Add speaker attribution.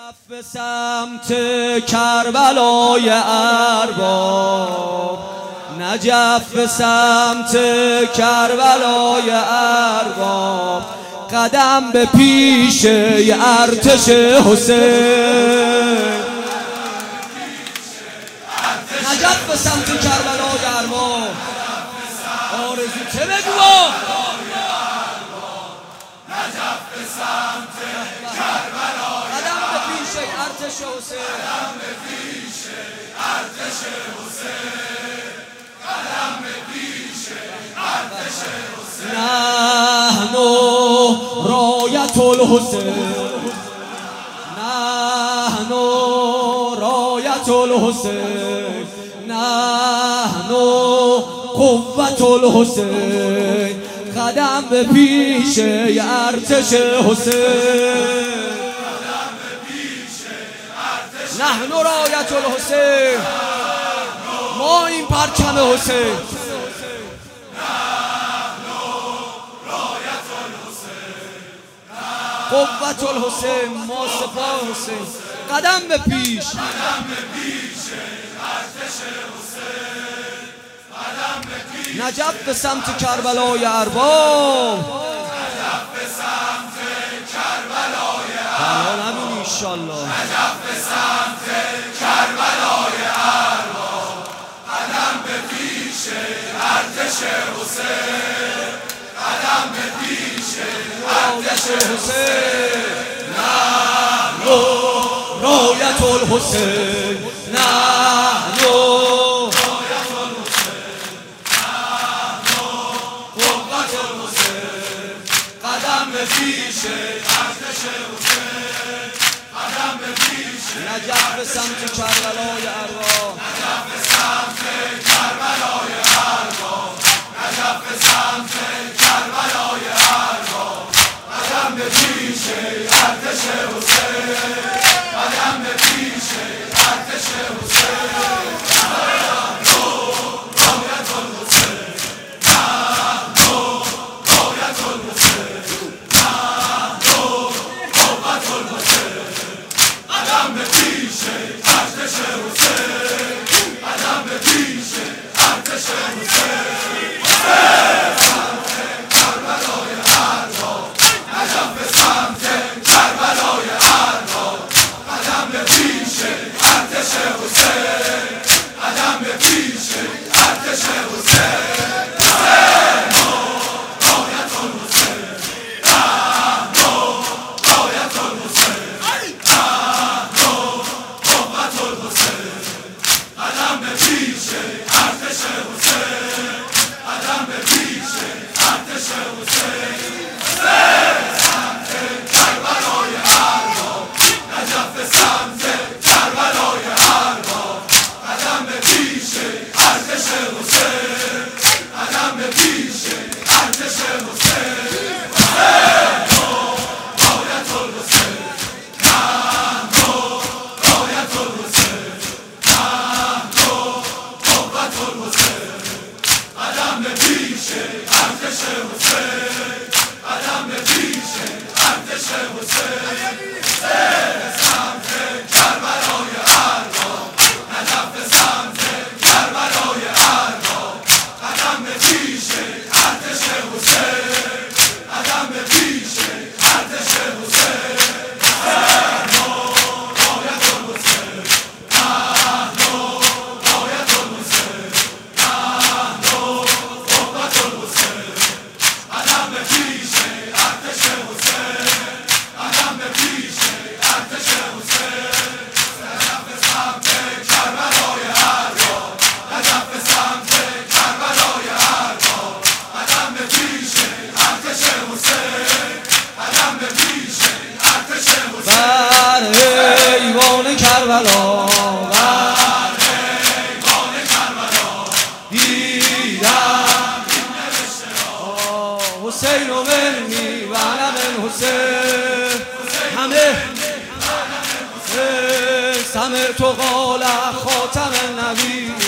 Speaker 1: به سمت کربلای ارباب، نجف به سمت کربلای ارباب، قدم به پیش ارتش حسین. نجف به سمت کربلای ارباب، آرزو چه بگو؟ نجف به سمت کربلای قدم به پیش ارتش حسین، قدم به پیش ارتش حسین، قدم به پیش ارتش حسین. نحن رایت الحسین، نحن رایت الحسین، نحن قوت الحسین، قدم به پیش ارتش حسین، نحن رایت الحسین، ما این پرچم حسین، قوت الحسین، ما سپاه حسین، قدم به پیش ارتش حسین، قدم به پیش. نجف به سمت کربلای ارباب، نجف به سمت کربلای ارباب، همین انشالله. نجف به سمت کربلای ارباب، قدم به پیش ارتش حسین، قدم به پیش ارتش حسین. نحن رایت الحسین، نحن رایت الحسین، نحن قوت الحسین، قدم به پیش ارتش حسین، قدم به پیش. نجف به سمت کربلای ارباب، نجف به سمت کربلای ارباب، نجف به سمت کربلای ارباب، قدم به پیش ارتش حسین، قدم به پیش ارتش حسین. نحن رایت الحسین، نحن رایت الحسین، نحن قوت الحسین، قدم به پیش ارتش حسین، قدم به پیش ارتش حسین. کربلا بر ایوان کربلا دیدم این نوشته ها، حسین و منی و انا من حسین، همه سمعت قال خاتم النبی